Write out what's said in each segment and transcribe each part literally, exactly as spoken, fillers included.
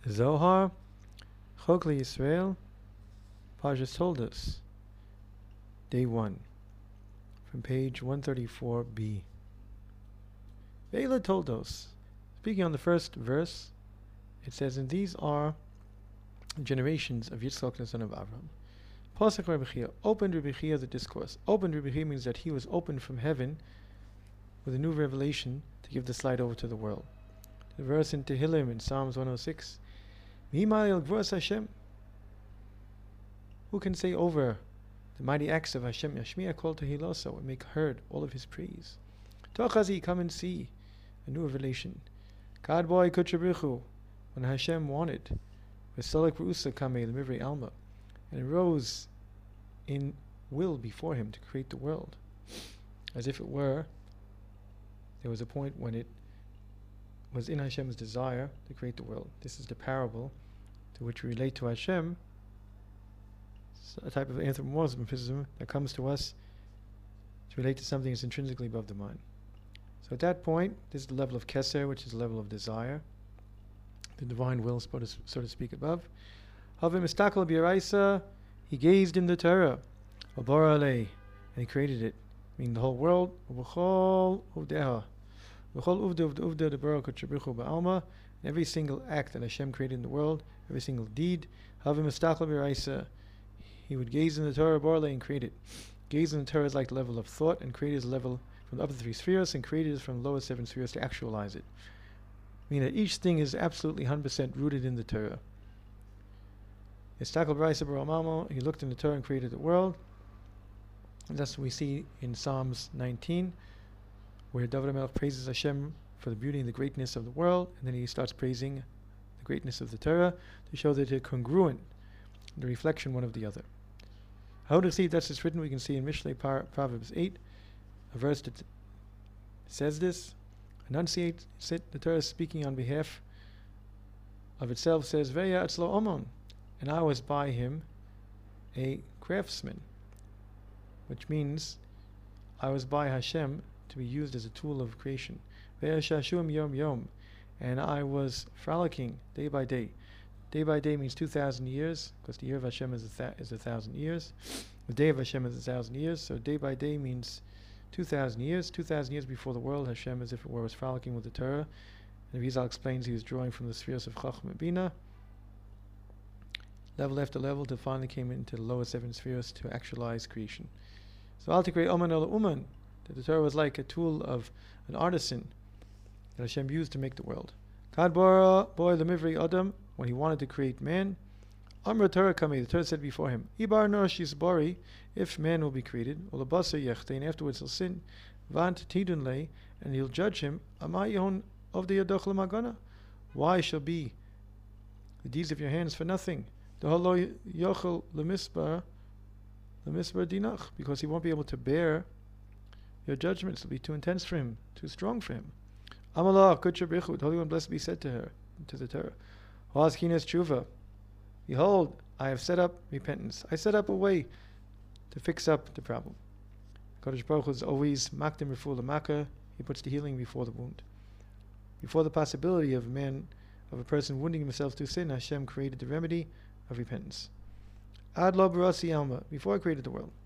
Zohar, Chokli Yisrael, Parshas Toldos, Day one, from page one thirty-four b. Ve'ela Toldos. Speaking on the first verse, it says, and these are generations of Yitzchak the son of Abraham. Pasuk Rabbi Chia, opened Rabbi Chia the discourse. Opened Rabbi Chia means that he was opened from heaven with a new revelation to give the slide over to the world. The verse in Tehillim in Psalms one oh six, Mi'mal Gvuras Hashem. Who can say over the mighty acts of Hashem? Yashmiya kol tehiloso, and make heard all of his praise. Tochazi, come and see a new revelation. God boy kuchabrichu, when Hashem wanted, Veselek Rusa Kame Lemivri Alma, and it rose in will before him to create the world. As if it were, there was a point when it was in Hashem's desire to create the world. This is the parable to which we relate to Hashem, a type of anthropomorphism that comes to us to relate to something that's intrinsically above the mind. So at that point, this is the level of Keser, which is the level of desire, the divine will, so to, so to speak, above. Havim Mistakal B'Yaraisa, he gazed in the Torah, and he created it, meaning the whole world. Every single act that Hashem created in the world, every single deed, Havim Mistakal B'Yaraisa, he would gaze in the Torah Borle and create it. Gaze in the Torah is like the level of thought, and create is the level from the upper three spheres, and create is from the lower seven spheres to actualize it. Meaning that each thing is absolutely one hundred percent rooted in the Torah. He looked in the Torah and created the world. And that's what we see in Psalms nineteen, where David HaMelech praises Hashem for the beauty and the greatness of the world, and then he starts praising the greatness of the Torah to show that they're congruent, the reflection one of the other. How to see that's it's written, we can see in Mishlei Par- Proverbs eight, a verse that says this. Enunciate it, the Torah is speaking on behalf of itself, says, Veya Atzlo Omon, and I was by him a craftsman, which means I was by Hashem to be used as a tool of creation. Veya Shashum Yom Yom, and I was frolicking day by day. Day by day means two thousand years, because the year of Hashem is a, th- is a thousand years. The day of Hashem is a thousand years, so day by day means two thousand years. two thousand years before the world, Hashem, as if it were, was frolicking with the Torah. And Rizal explains he was drawing from the spheres of Chacham and Bina, level after level, till finally came into the lower seven spheres to actualize creation. So Al Tikrei Oman Ola Uman, that the Torah was like a tool of an artisan that Hashem used to make the world. Kad Bora Boy Lemivri Adam, when he wanted to create man, Amra Torah Kami, the Torah said before him, Ibar Nor Shizbari, if man will be created, Olabasa Yechte, and afterwards he'll sin, Vant Tidun Le, and he'll judge him, Amayon of the Yadoch Lamagana. Why shall be the deeds of your hands for nothing? The Holo Yochel Lemisbar, Lemisbar Dinach, because he won't be able to bear your judgments, it'll be too intense for him, too strong for him. Amalah, Kuchabrichu, the Holy One, blessed be said to her, to the Torah. Hoaskinas Tshuva, behold, I have set up repentance. I set up a way to fix up the problem. Kodesh Baruch Hu is always makdim refuah l'maka. He puts the healing before the wound. Before the possibility of a man, of a person wounding himself through sin, Hashem created the remedy of repentance. Ad lo barasi alma, before I created the world.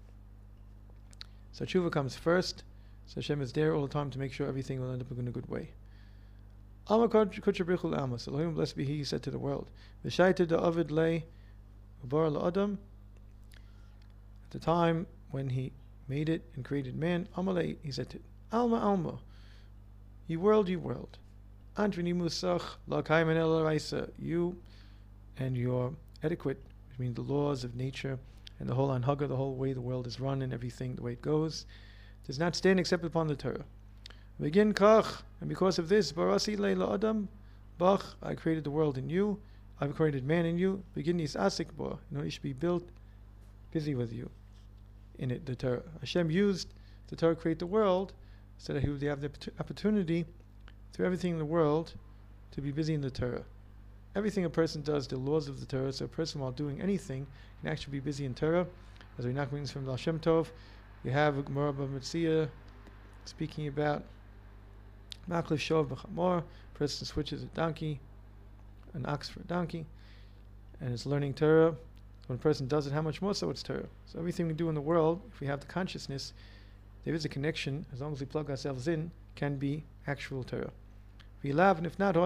So tshuva comes first. So Hashem is there all the time to make sure everything will end up in a good way. Alma kuchabrichul alma. So Elohim, blessed be He, he said to the world, V'shayta da'avid le ubar la'adam. At the time when He made it and created man, Amalei, He said to it, Alma Alma, ye world, ye world, Antvini musach la'kaimen el raisa, you and your etiquette, which means the laws of nature and the whole anhaga, the whole way the world is run and everything, the way it goes, does not stand except upon the Torah. Begin kach, and because of this, barasi leila adam, bach, I created the world in you, I've created man in you. Begin is asik ba, you know, it should be built, busy with you in it. The Torah, Hashem used the Torah to create the world, so that He would have the opportunity through everything in the world to be busy in the Torah. Everything a person does, the laws of the Torah. So a person, while doing anything, can actually be busy in Torah. As we knock wings from the Hashem Tov, you have a Gemara Bava Metzia speaking about Machlif Shov B'Chamor. Person switches a donkey an ox for a donkey, and it's learning Torah. When a person does it, how much more so it's Torah. So everything we do in the world, if we have the consciousness, there is a connection, as long as we plug ourselves in, can be actual Torah. And if not,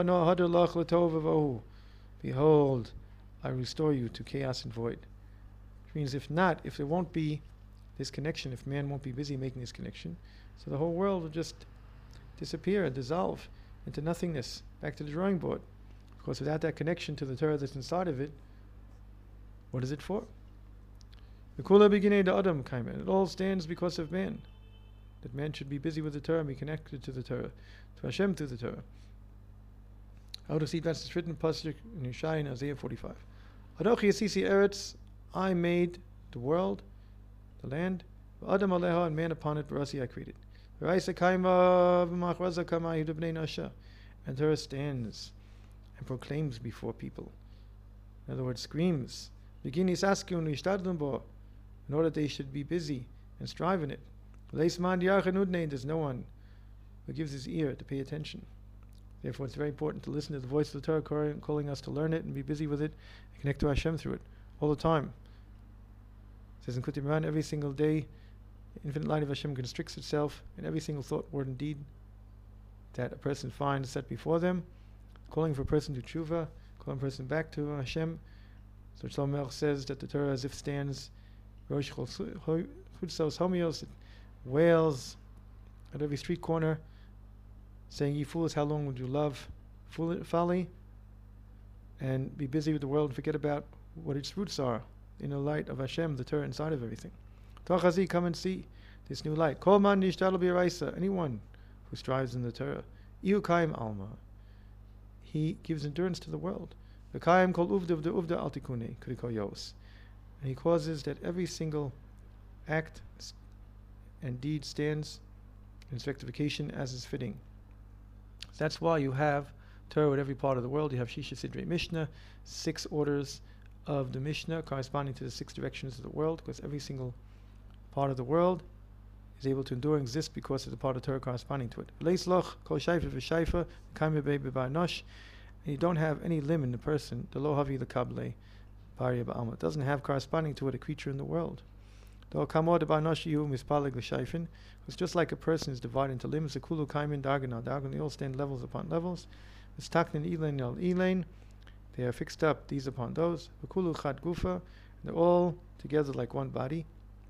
behold, I restore you to chaos and void. Which means if not, if there won't be this connection, if man won't be busy making this connection, so the whole world will just disappear and dissolve into nothingness, back to the drawing board. Of course, without that connection to the Torah that's inside of it, what is it for? It all stands because of man. That man should be busy with the Torah and be connected to the Torah, to Hashem through the Torah. How to see that's the written pasuk in Yeshaya in Isaiah forty-five. Adochi Yasisi Eretz, I made the world, the land, Adam Aleha, and man upon it, Barasi I created. And Torah stands and proclaims before people. In other words, screams. In order that they should be busy and strive in it. There's no one who gives his ear to pay attention. Therefore, it's very important to listen to the voice of the Torah calling us to learn it and be busy with it and connect to Hashem through it all the time. It says in Kutei Moharan, every single day, the infinite light of Hashem constricts itself in every single thought, word, and deed that a person finds set before them, calling for a person to tshuva, calling a person back to Hashem. So Shlomo Melech says that the Torah as if stands Rosh Chutzos Homios, it wails at every street corner, saying, "Ye fools, how long would you love folly and be busy with the world and forget about what its roots are in the light of Hashem, the Torah inside of everything? Tachazi, come and see this new light. Kol man nishtadel b'iraisa, anyone who strives in the Torah, ihu kaim alma, he gives endurance to the world. V'kaim kol uvda v'da uvda al tikune kriko yos, and he causes that every single act and deed stands in its rectification as is fitting. That's why you have Torah at every part of the world. You have Shisha Sidrei Mishnah, six orders of the Mishnah corresponding to the six directions of the world, because every single part of the world is able to endure and exist because of the part of Torah corresponding to it. And you don't have any limb in the person, the lo havi lekable b'arya ba'alma. It doesn't have corresponding to it a creature in the world. It's just like a person is divided into limbs. They all stand levels upon levels. They are fixed up, these upon those. They're all together like one body.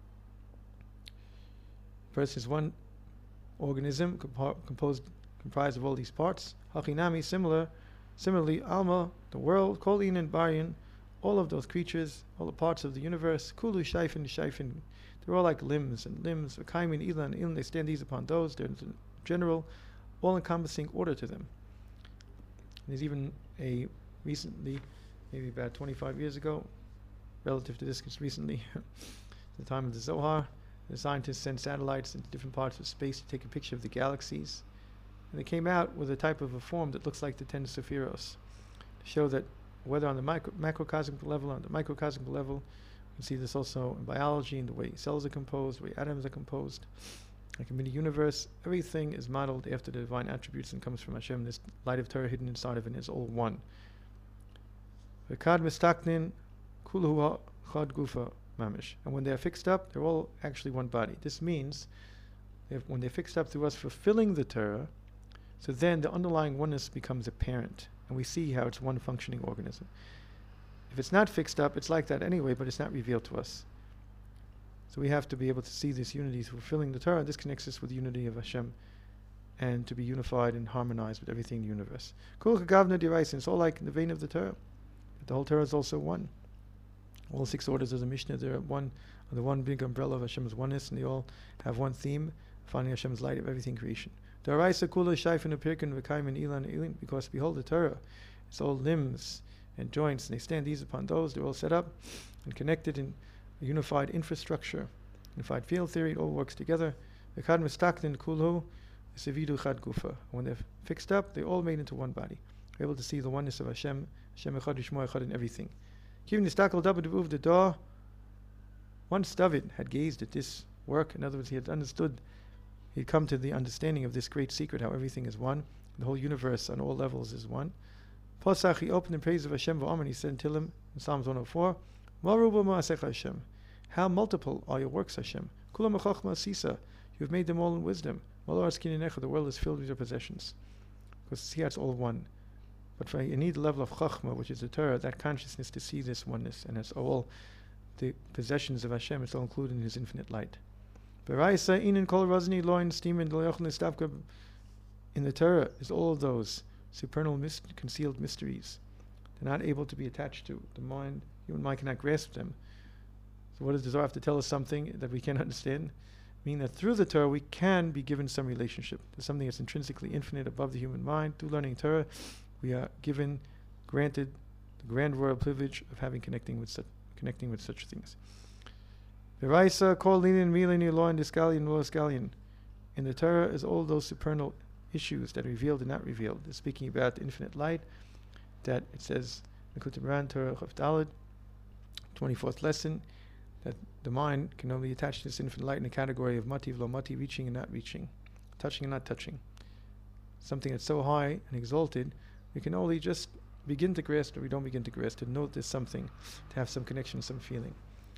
A person is one organism composed, comprised of all these parts. Hachinami, similar, similarly, Alma, the world, Kolin and Baryan, all of those creatures, all the parts of the universe, Kulu Shaifin, Shaifin, they're all like limbs and limbs. Kaimin, Ilan, Ilan, they stand these upon those. There's a general, all-encompassing order to them. There's even a recently, maybe about twenty-five years ago, relative to this, because recently, the time of the Zohar, the scientists sent satellites into different parts of space to take a picture of the galaxies. And they came out with a type of a form that looks like the ten Sephiros, to show that whether on the micro, macrocosmic level or on the microcosmic level, you can see this also in biology, in the way cells are composed, the way atoms are composed. Like in the universe, everything is modeled after the divine attributes and comes from Hashem. This light of Torah hidden inside of it is all one. And when they are fixed up, they're all actually one body. This means if when they're fixed up through us fulfilling the Torah, so then the underlying oneness becomes apparent, and we see how it's one functioning organism. If it's not fixed up, it's like that anyway, but it's not revealed to us. So we have to be able to see this unity through fulfilling the Torah. This connects us with the unity of Hashem, and to be unified and harmonized with everything in the universe. It's all like in the vein of the Torah. But the whole Torah is also one. All six orders of the Mishnah, they're one, the one big umbrella of Hashem's oneness, and they all have one theme, finding Hashem's light of everything creation. Because behold, the Torah, it's all limbs and joints, and they stand these upon those. They're all set up and connected in a unified infrastructure, unified field theory. It all works together. When they're fixed up, they're all made into one body. We're able to see the oneness of Hashem, Hashem Echad Yishmo Echad in everything. Once David had gazed at this work, in other words, he had understood, he had come to the understanding of this great secret, how everything is one, the whole universe on all levels is one. Pasach, he opened in praise of Hashem v'Amen. He said until him in Psalms one oh four, Maruba ma'asech Hashem. How multiple are your works, Hashem? Kulam chachma sisa. You've made them all in wisdom. The world is filled with your possessions. Because here it's all one. But for, you need the level of chachma, which is the Torah, that consciousness to see this oneness. And it's all the possessions of Hashem, it's all included in His infinite light. In the Torah is all of those supernal mis- concealed mysteries. They're not able to be attached to. The mind, human mind cannot grasp them. So what does the Zohar have to tell us something that we can't understand? Meaning that through the Torah we can be given some relationship. There's something that's intrinsically infinite above the human mind. Through learning Torah, we are given, granted, the grand royal privilege of having connecting with such, connecting with such things. V'raisa kol linin milin law and discalion law scallion. In the Torah is all those supernal issues that are revealed and not revealed. They're speaking about the infinite light that it says in Kutim Torah Chav Daled, twenty-fourth lesson, that the mind can only attach to this infinite light in the category of mati v'lo mati, reaching and not reaching, touching and not touching. Something that's so high and exalted, we can only just begin to grasp, or we don't begin to grasp, to note there's something, to have some connection, some feeling.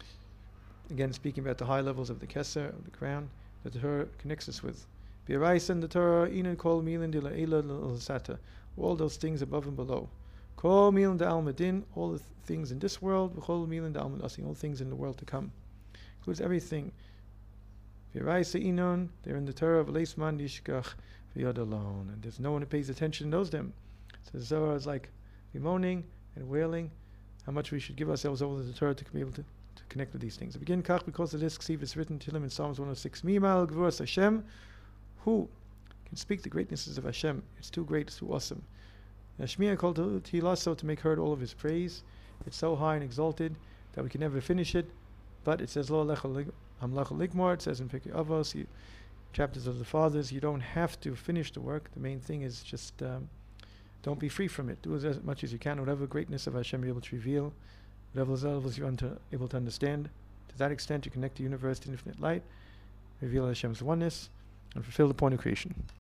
Again, speaking about the high levels of the Keser, of the crown, that the Torah connects us with. B'Yaraisa the Torah, inan kol milan de la'ela l'sata, all those things above and below. Kol milan de almadin, all the th- things in this world, v'chol milan de almadasing, all things in the world to come. Includes everything. B'Yaraisa inon, they're in the Torah of leisman yishkach v'yod alone, and there's no one who pays attention and knows them. So the Zohar is like bemoaning and wailing how much we should give ourselves over to the Torah to be able to, to connect with these things. To begin, kach, because of this ksiv is written to him in Psalms one oh six, Mimal gvuras Hashem, who can speak the greatnesses of Hashem. It's too great, it's too awesome. Shmiya called to Tilaso to make heard all of His praise. It's so high and exalted that we can never finish it. But it says, Lo Amlacha Ligmar, it says in Pirkei Avos, you, chapters of the Fathers, you don't have to finish the work. The main thing is just um, don't be free from it. Do as, as much as you can, whatever greatness of Hashem you're able to reveal, whatever levels you're unto, able to understand. To that extent, you connect the universe to infinite light, reveal Hashem's oneness, and fulfill the point of creation.